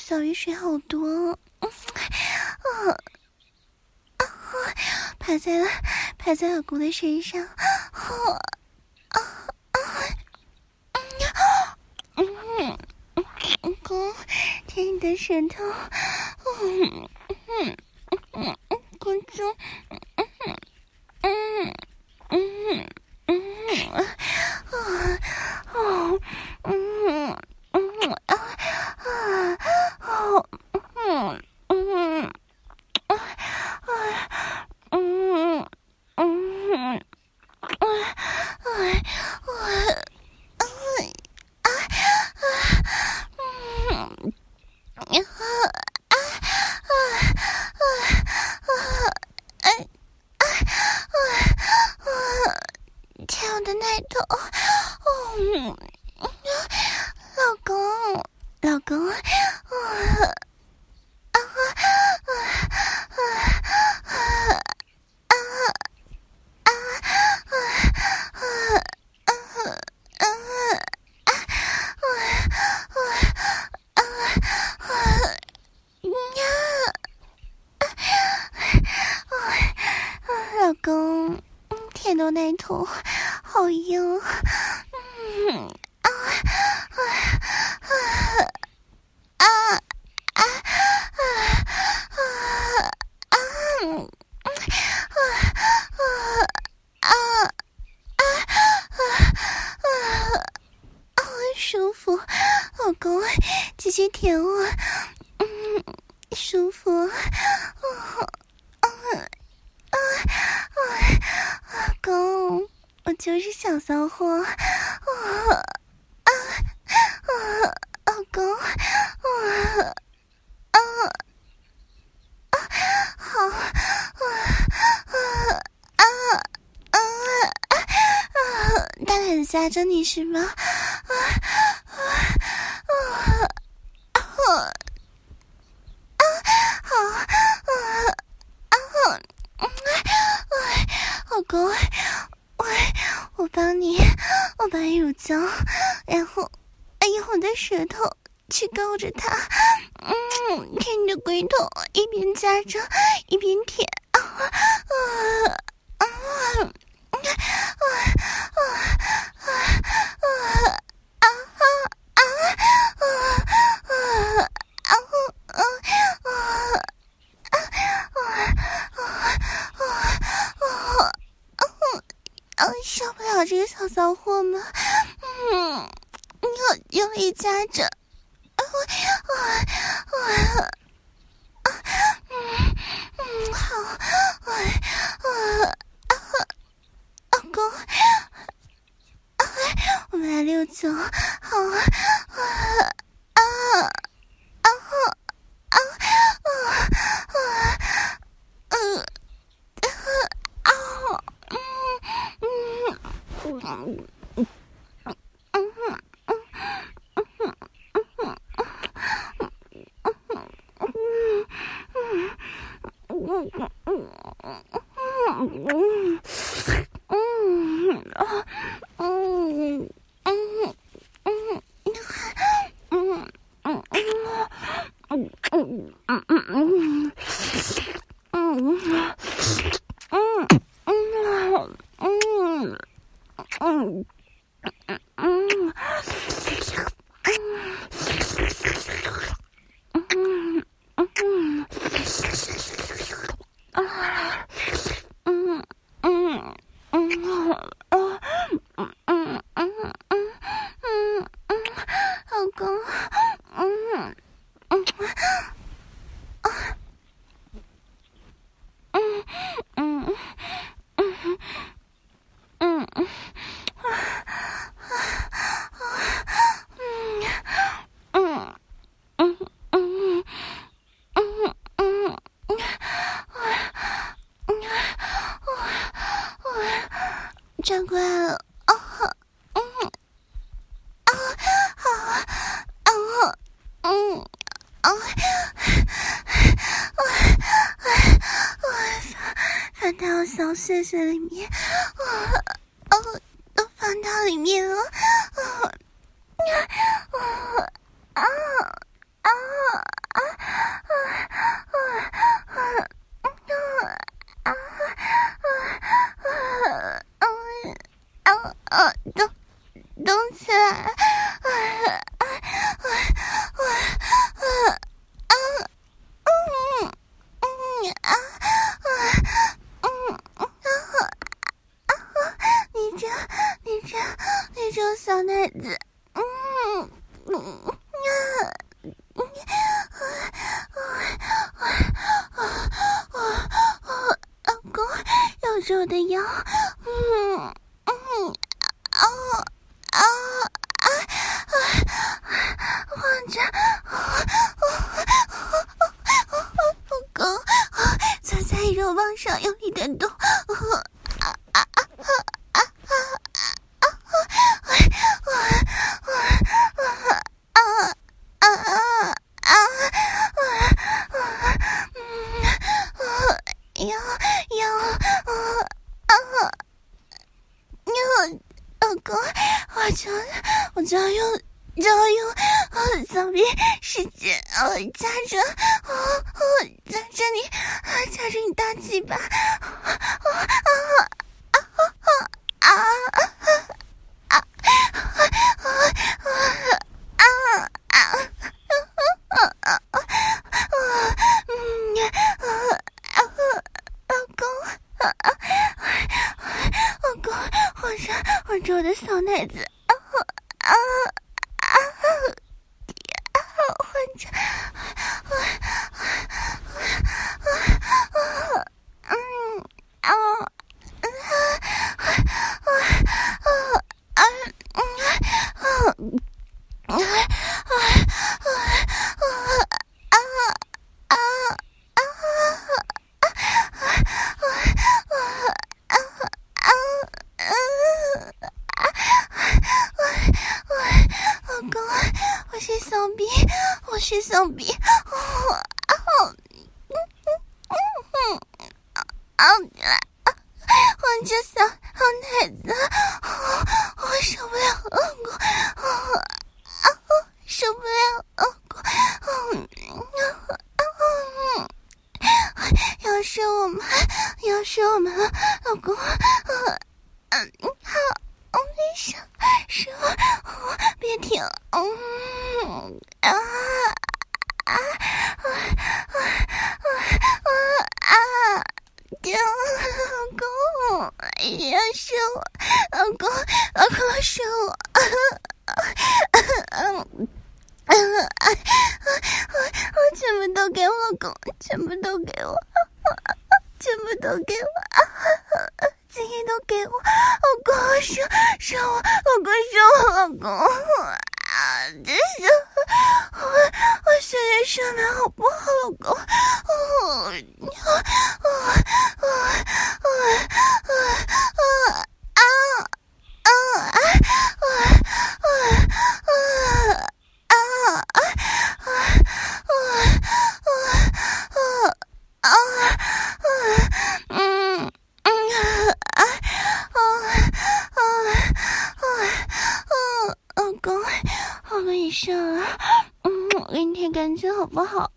小雨水好多，拍在老公的身上，老公，舔你的舌头，公主，舔我的奶头，老公，老公，舔到奶头好硬，舒服，老公，继续舔我，舒服，老公，我就是小骚货，老公，好，大胆夹着你是吗？老公，我帮你乳胶，然后用我的舌头去勾着它，舔你的龟头，一边夹着一边舔，受不了这个小骚货吗？你好用力夹着，好，老公，我们来69，好，转过来了，放到小穴穴里面，都放到里面了， 小奶子，老公，咬着我的腰，晃着，老公，坐在肉棒上用力的动，老公，我就要用小臂使劲夹着你大鸡巴，晃着我的小奶子，晃着，我是小臂，晃着小奶子，我受不了，受不了，要是我们老公，别停，老公，要是我，老公是我，我全部都给我老公，全部都给我，今天都给我，老公是我，老公，这是我现在上来好不好，老公？老公，好了一声啊，给你舔干净好不好？